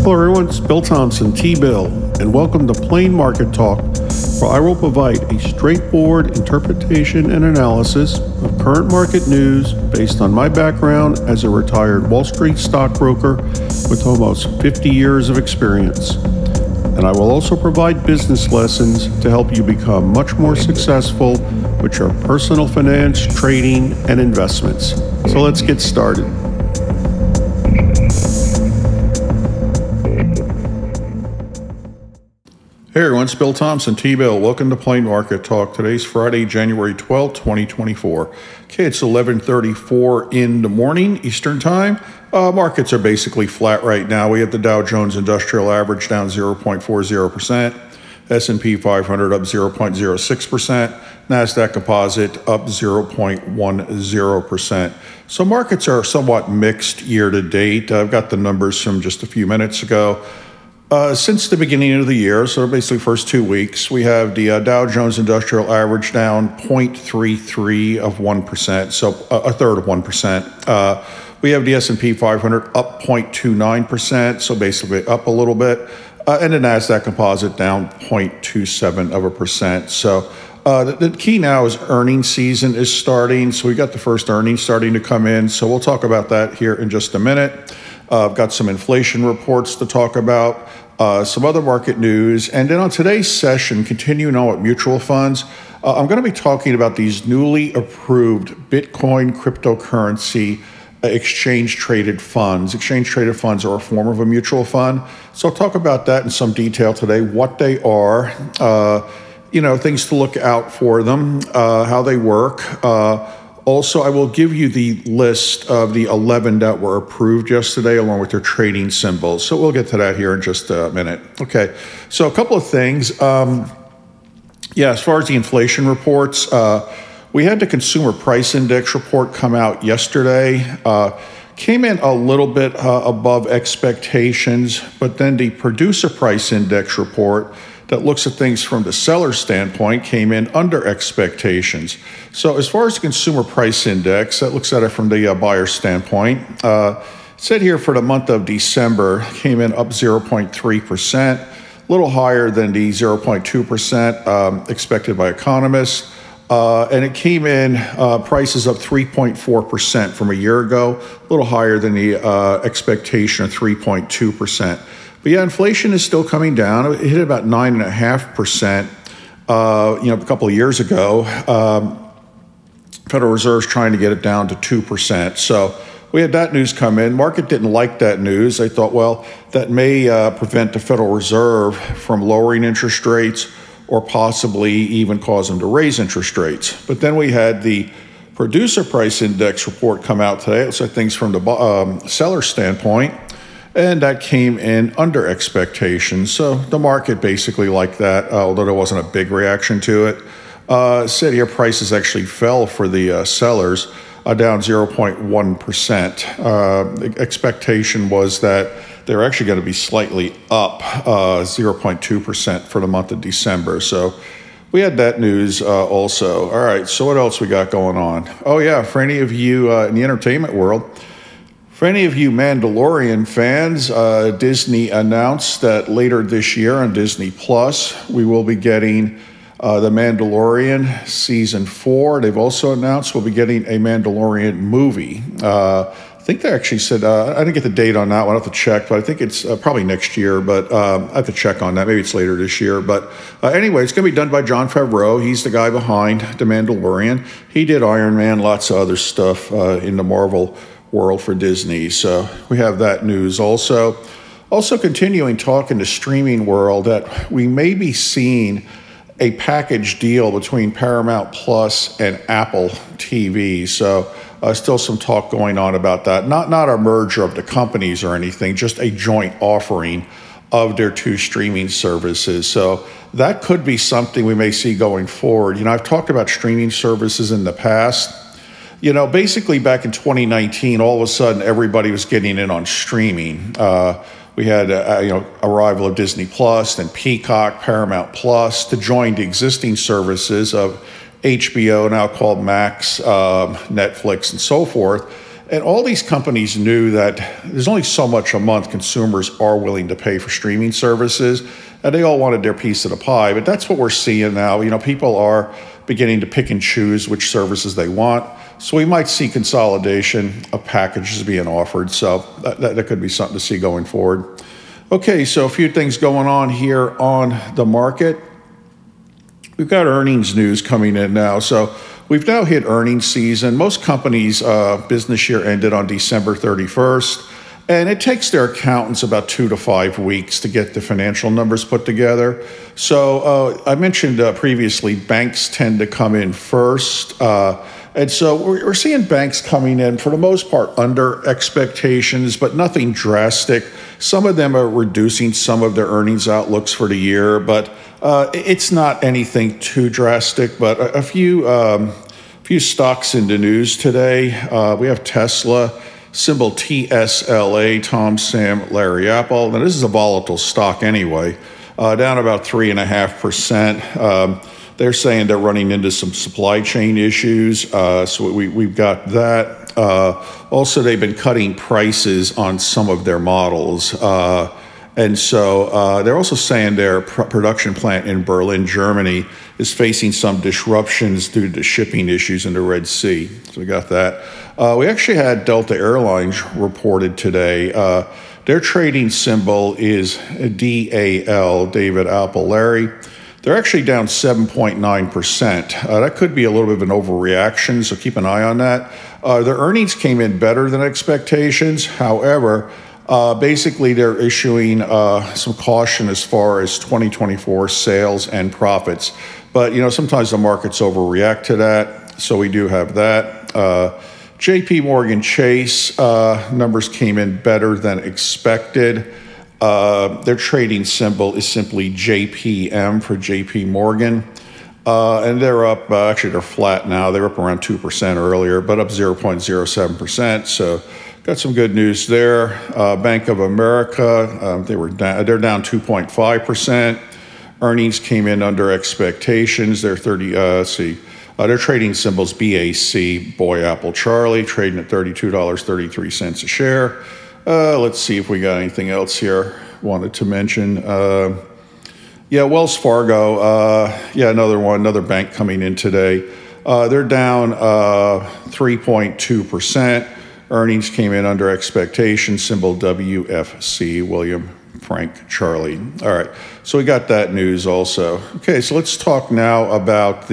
Hello everyone, it's Bill Thompson, T-Bill, and welcome to Plain Market Talk, where I will provide a straightforward interpretation and analysis of current market news based on my background as a retired Wall Street stockbroker with almost 50 years of experience. And I will also provide business lessons to help you become much more successful with your personal finance, trading, and investments. So let's get started. Hey everyone, it's Bill Thompson, T-Bill. Welcome to Plain Market Talk. Today's Friday, January 12th, 2024. Okay, it's 11:34 in the morning, Eastern Time. Markets are basically flat right now. We have the Dow Jones Industrial Average down 0.40%, S&P 500 up 0.06%, NASDAQ Composite up 0.10%. So markets are somewhat mixed year to date. I've got the numbers from just a few minutes ago. Since the beginning of the year, so basically first 2 weeks, we have the Dow Jones Industrial Average down 0.33%, so a third of 1%. We have the S&P 500 up 0.29%, so basically up a little bit, and the NASDAQ Composite down 0.27%. So the key now is earnings season is starting, so we got the first earnings starting to come in, so we'll talk about that here in just a minute. I've got some inflation reports to talk about, some other market news, and then on today's session, continuing on with mutual funds, I'm going to be talking about these newly approved Bitcoin cryptocurrency exchange-traded funds. Exchange-traded funds are a form of a mutual fund, so I'll talk about that in some detail today, what they are, things to look out for them, how they work. Also, I will give you the list of the 11 that were approved yesterday, along with their trading symbols. So we'll get to that here in just a minute. Okay, so a couple of things. As far as the inflation reports, we had the Consumer Price Index report come out yesterday. Came in a little bit above expectations, but then the Producer Price Index report that looks at things from the seller standpoint came in under expectations. So as far as the Consumer Price Index, that looks at it from the buyer standpoint. Said here for the month of December, came in up 0.3%, a little higher than the 0.2% expected by economists. And it came in prices up 3.4% from a year ago, a little higher than the expectation of 3.2%. But yeah, inflation is still coming down. It hit about 9.5%, a couple of years ago. Federal Reserve's trying to get it down to 2%. So we had that news come in. Market didn't like that news. They thought, well, that may prevent the Federal Reserve from lowering interest rates or possibly even cause them to raise interest rates. But then we had the Producer Price Index report come out today. It looks like things from the seller standpoint. And that came in under expectations. So the market basically liked that, although there wasn't a big reaction to it. Said here prices actually fell for the sellers, down 0.1%. Expectation was that they're actually going to be slightly up 0.2% for the month of December. So we had that news also. All right, so what else we got going on? Oh yeah, for any of you in the entertainment world, for any of you Mandalorian fans, Disney announced that later this year on Disney Plus, we will be getting The Mandalorian Season 4. They've also announced we'll be getting a Mandalorian movie. I think they actually said, I didn't get the date on that one, I'll have to check, but I think it's probably next year, but I have to check on that. Maybe it's later this year. But anyway, it's going to be done by Jon Favreau. He's the guy behind The Mandalorian. He did Iron Man, lots of other stuff in the Marvel world for Disney. So we have that news also. Also continuing talk in the streaming world that we may be seeing a package deal between Paramount Plus and Apple TV. So still some talk going on about that. Not a merger of the companies or anything, just a joint offering of their two streaming services. So that could be something we may see going forward. I've talked about streaming services in the past. Basically back in 2019, all of a sudden everybody was getting in on streaming. We had arrival of Disney Plus, then Peacock, Paramount Plus to join the existing services of HBO, now called Max, Netflix, and so forth. And all these companies knew that there's only so much a month consumers are willing to pay for streaming services, and they all wanted their piece of the pie. But that's what we're seeing now. People are beginning to pick and choose which services they want. So we might see consolidation of packages being offered. So that could be something to see going forward. Okay, so a few things going on here on the market. We've got earnings news coming in now. So we've now hit earnings season. Most companies' business year ended on December 31st. And it takes their accountants about 2 to 5 weeks to get the financial numbers put together. So I mentioned previously, banks tend to come in first. And so we're seeing banks coming in, for the most part, under expectations, but nothing drastic. Some of them are reducing some of their earnings outlooks for the year, but it's not anything too drastic. But a few stocks in the news today. We have Tesla. Symbol TSLA, Tom, Sam, Larry, Apple. Now, this is a volatile stock anyway, down about 3.5%. They're saying they're running into some supply chain issues, so we've got that. Also, they've been cutting prices on some of their models. And so they're also saying their production plant in Berlin, Germany, is facing some disruptions due to shipping issues in the Red Sea. So we got that. We actually had Delta Airlines reported today. Their trading symbol is DAL, David, Apple, Larry. They're actually down 7.9%. That could be a little bit of an overreaction, so keep an eye on that. Their earnings came in better than expectations. However, basically, they're issuing some caution as far as 2024 sales and profits. But, sometimes the markets overreact to that, so we do have that. JP Morgan Chase numbers came in better than expected. Their trading symbol is simply JPM for JP Morgan. And they're up, actually they're flat now. They were up around 2% earlier, but up 0.07%. So got some good news there. Bank of America, they're down 2.5%. Earnings came in under expectations. They're their trading symbols BAC, Boy, Apple, Charlie, trading at $32.33 a share. Let's see if we got anything else here wanted to mention. Wells Fargo, another bank coming in today. They're down 3.2%. Earnings came in under expectation, symbol WFC, William, Frank, Charlie. All right, so we got that news also. Okay, so let's talk now about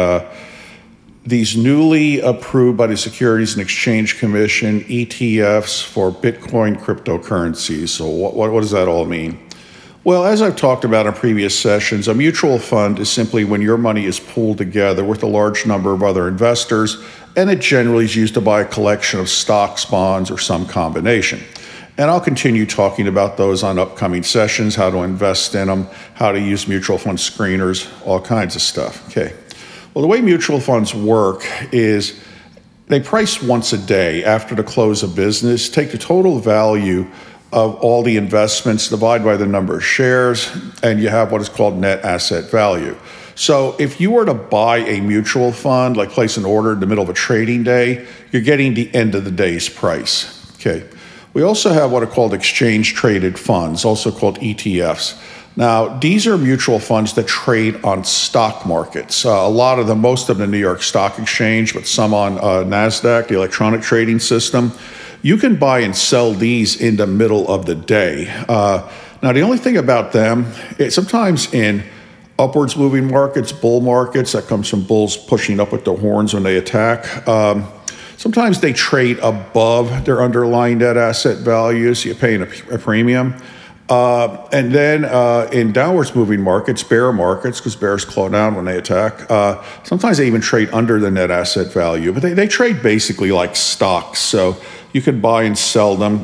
these newly approved by the Securities and Exchange Commission ETFs for Bitcoin cryptocurrencies. So what does that all mean? Well, as I've talked about in previous sessions, a mutual fund is simply when your money is pooled together with a large number of other investors, and it generally is used to buy a collection of stocks, bonds, or some combination. And I'll continue talking about those on upcoming sessions, how to invest in them, how to use mutual fund screeners, all kinds of stuff. Okay. Well, the way mutual funds work is they price once a day after the close of business, take the total value of all the investments, divide by the number of shares, and you have what is called net asset value. So if you were to buy a mutual fund, like place an order in the middle of a trading day, you're getting the end of the day's price. Okay. We also have what are called exchange-traded funds, also called ETFs. Now, these are mutual funds that trade on stock markets. A lot of them, most of them, the New York Stock Exchange, but some on NASDAQ, the electronic trading system. You can buy and sell these in the middle of the day. Now, the only thing about them, sometimes in upwards moving markets, bull markets, that comes from bulls pushing up with their horns when they attack. Sometimes they trade above their underlying net asset values. You're paying a premium. And then in downwards moving markets, bear markets, because bears slow down when they attack, sometimes they even trade under the net asset value. But they trade basically like stocks. So you can buy and sell them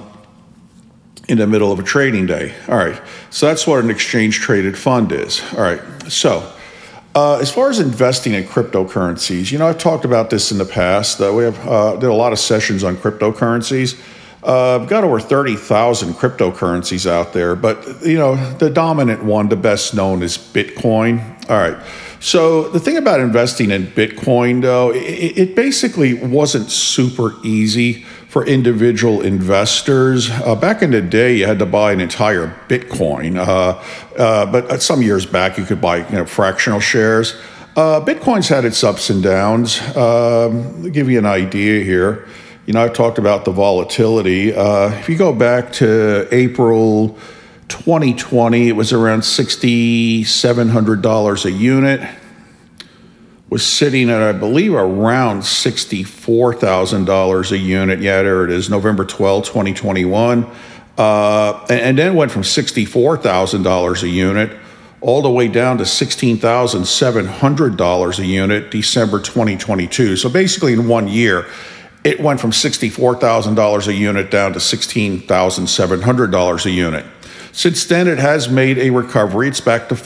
in the middle of a trading day. All right. So that's what an exchange-traded fund is. All right. So as far as investing in cryptocurrencies, I've talked about this in the past. We have did a lot of sessions on cryptocurrencies. I've got over 30,000 cryptocurrencies out there, but the dominant one, the best known, is Bitcoin. All right. So the thing about investing in Bitcoin, though, it basically wasn't super easy for individual investors. Back in the day, you had to buy an entire Bitcoin, but some years back, you could buy fractional shares. Bitcoin's had its ups and downs. To give you an idea here, I've talked about the volatility. If you go back to April 2020, it was around $6,700 a unit. Was sitting at, I believe, around $64,000 a unit. Yeah, there it is, November 12, 2021. And then went from $64,000 a unit all the way down to $16,700 a unit, December 2022. So basically in 1 year, it went from $64,000 a unit down to $16,700 a unit. Since then, it has made a recovery. It's back to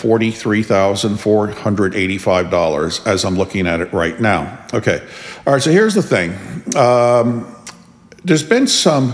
$43,485 as I'm looking at it right now. Okay. All right. So here's the thing. There's been some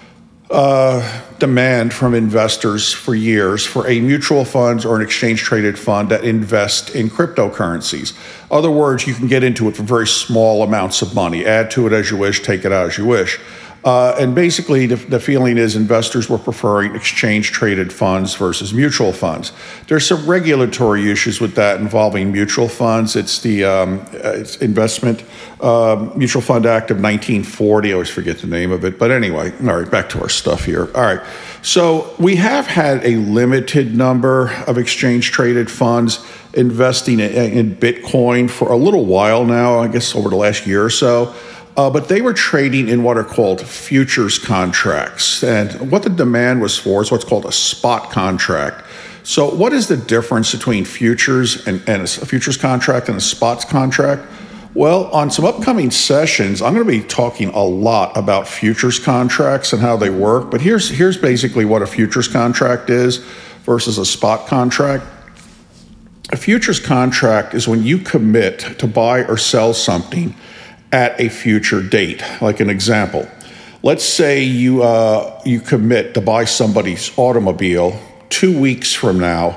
demand from investors for years for a mutual fund or an exchange traded fund that invest in cryptocurrencies. Other words, you can get into it for very small amounts of money, add to it as you wish, take it out as you wish. And basically, the feeling is investors were preferring exchange-traded funds versus mutual funds. There's some regulatory issues with that involving mutual funds. It's the it's Investment Mutual Fund Act of 1940. I always forget the name of it. But anyway, all right, back to our stuff here. All right, so we have had a limited number of exchange-traded funds investing in Bitcoin for a little while now, I guess over the last year or so. But they were trading in what are called futures contracts. And what the demand was for is what's called a spot contract. So what is the difference between futures and a futures contract and a spots contract? Well, on some upcoming sessions, I'm going to be talking a lot about futures contracts and how they work. But here's basically what a futures contract is versus a spot contract. A futures contract is when you commit to buy or sell something at a future date. Like an example, let's say you commit to buy somebody's automobile 2 weeks from now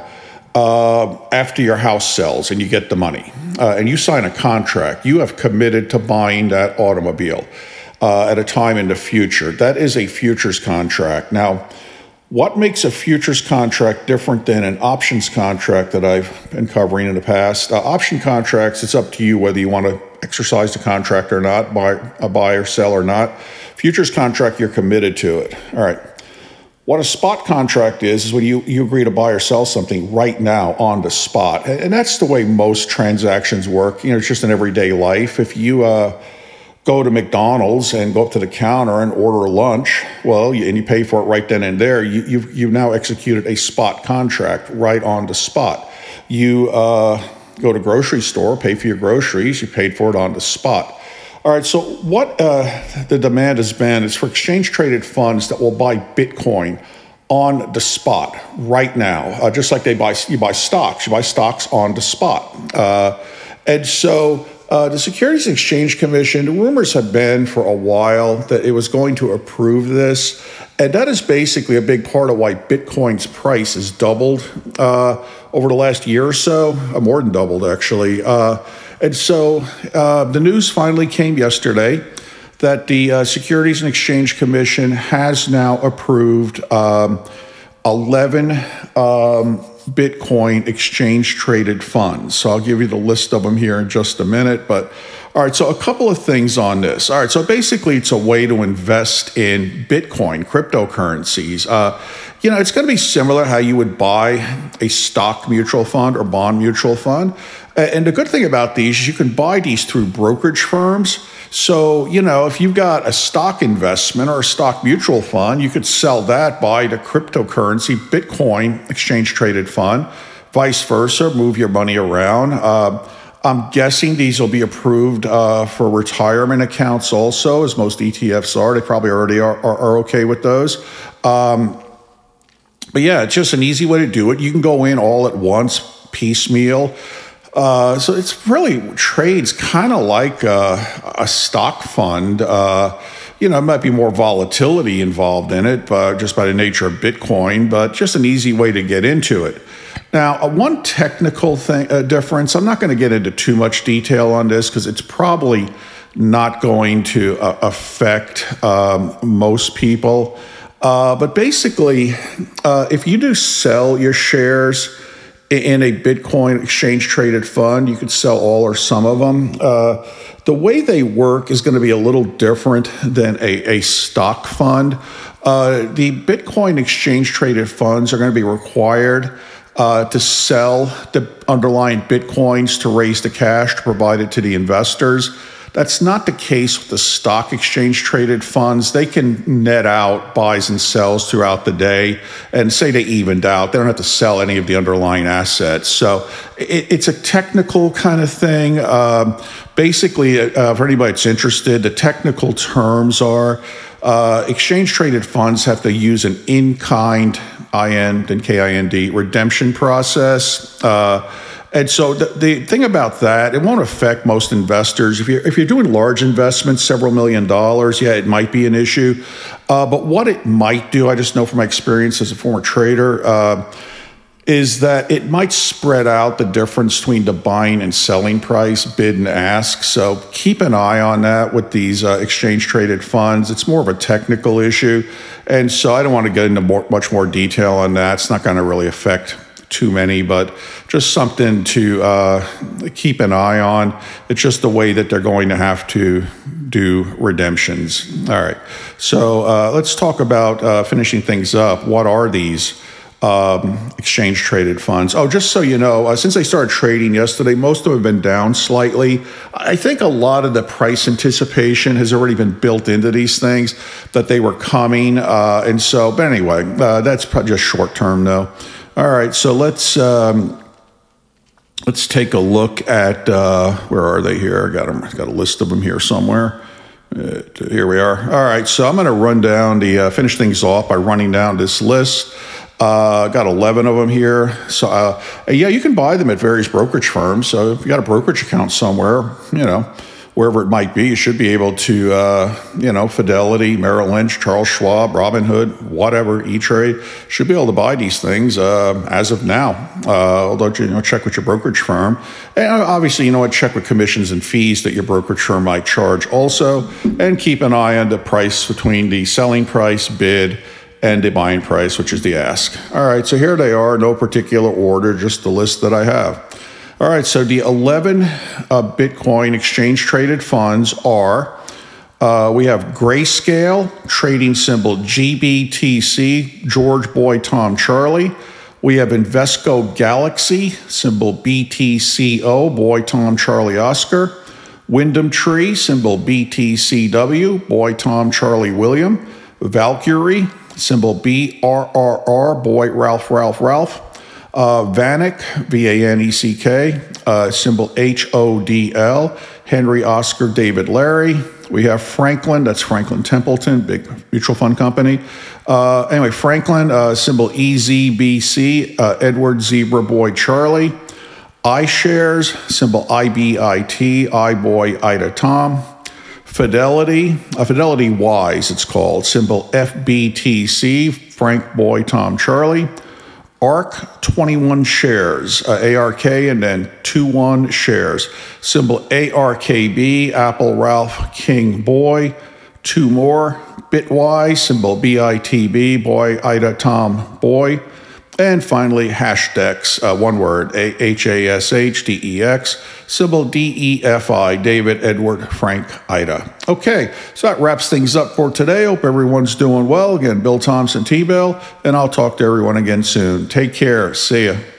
after your house sells and you get the money and you sign a contract. You have committed to buying that automobile at a time in the future. That is a futures contract. Now, what makes a futures contract different than an options contract that I've been covering in the past? Option contracts, it's up to you whether you want to exercise the contract or not, buy or sell or not. Futures contract, you're committed to it. All right. What a spot contract is when you agree to buy or sell something right now on the spot. And that's the way most transactions work. It's just in everyday life. If you go to McDonald's and go up to the counter and order lunch, and you pay for it right then and there, you've now executed a spot contract right on the spot. You go to grocery store, pay for your groceries, you paid for it on the spot. All right, so what the demand has been is for exchange-traded funds that will buy Bitcoin on the spot right now, just like you buy stocks. You buy stocks on the spot. And so the Securities and Exchange Commission, the rumors have been for a while that it was going to approve this. And that is basically a big part of why Bitcoin's price has doubled over the last year or so, more than doubled, actually. And so the news finally came yesterday that the Securities and Exchange Commission has now approved 11 Bitcoin exchange-traded funds. So I'll give you the list of them here in just a minute. But all right, so a couple of things on this. All right, so basically it's a way to invest in Bitcoin, cryptocurrencies. It's going to be similar how you would buy a stock mutual fund or bond mutual fund. And the good thing about these is you can buy these through brokerage firms. So, if you've got a stock investment or a stock mutual fund, you could sell that, buy the cryptocurrency Bitcoin exchange traded fund, vice versa, move your money around. I'm guessing these will be approved for retirement accounts also, as most ETFs are. They probably already are okay with those. But yeah, it's just an easy way to do it. You can go in all at once, piecemeal. So it's really trades kind of like a stock fund. It might be more volatility involved in it, just by the nature of Bitcoin, but just an easy way to get into it. Now, one technical difference, I'm not going to get into too much detail on this because it's probably not going to affect most people. But basically, if you do sell your shares in a Bitcoin exchange traded fund, you could sell all or some of them. The way they work is going to be a little different than a stock fund. The Bitcoin exchange traded funds are going to be required to sell the underlying Bitcoins to raise the cash to provide it to the investors. That's not the case with the stock exchange traded funds. They can net out buys and sells throughout the day and say they evened out. They don't have to sell any of the underlying assets. So it's a technical kind of thing. Basically, for anybody that's interested, the technical terms are exchange traded funds have to use an in-kind, IN and KIND, redemption process. And so the thing about that, it won't affect most investors. If you're doing large investments, several $1 million, yeah, it might be an issue. But what it might do, I just know from my experience as a former trader, is that it might spread out the difference between the buying and selling price, bid and ask. So keep an eye on that with these exchange traded funds. It's more of a technical issue. And so I don't want to get into much more detail on that. It's not going to really affect too many, but just something to keep an eye on. It's just the way that they're going to have to do redemptions. All right, so let's talk about finishing things up. What are these exchange traded funds? Oh, just so you know, since I started trading yesterday, most of them have been down slightly. I think a lot of the price anticipation has already been built into these things, that they were coming. And so, but anyway, that's probably just short term though. All right, so let's take a look at where are they here? I got a list of them here somewhere. Here we are. All right, so I'm going to run down finish things off by running down this list. Got 11 of them here. So yeah, you can buy them at various brokerage firms. So if you got a brokerage account somewhere, wherever it might be, you should be able to, Fidelity, Merrill Lynch, Charles Schwab, Robinhood, whatever, E-Trade, should be able to buy these things as of now. Although, check with your brokerage firm. And obviously, check with commissions and fees that your brokerage firm might charge also. And keep an eye on the price between the selling price, bid, and the buying price, which is the ask. All right, so here they are, no particular order, just the list that I have. All right, so the 11 Bitcoin exchange-traded funds are, we have Grayscale, trading symbol GBTC, George Boy Tom Charlie. We have Invesco Galaxy, symbol BTCO, Boy Tom Charlie Oscar. Wyndham Tree, symbol BTCW, Boy Tom Charlie William. Valkyrie, symbol BRRR, Boy Ralph Ralph Ralph. Vaneck, VANECK, symbol HODL, Henry Oscar David Larry. We have Franklin, that's Franklin Templeton, big mutual fund company. Anyway, Franklin, symbol EZBC, Edward Zebra Boy Charlie. iShares, symbol IBIT, iBoy Ida Tom. Fidelity, Fidelity Wise, it's called, symbol FBTC, Frank Boy Tom Charlie. ARK, 21 shares, ARK, and then 21 shares. Symbol ARKB, Apple Ralph King Boy. 2 more. Bitwise, symbol BITB, Boy Ida Tom Boy. And finally, Hashdex, one word, HASHDEX, symbol DEFI, David Edward Frank Ida. Okay, so that wraps things up for today. Hope everyone's doing well. Again, Bill Thompson, T-Bill, and I'll talk to everyone again soon. Take care. See ya.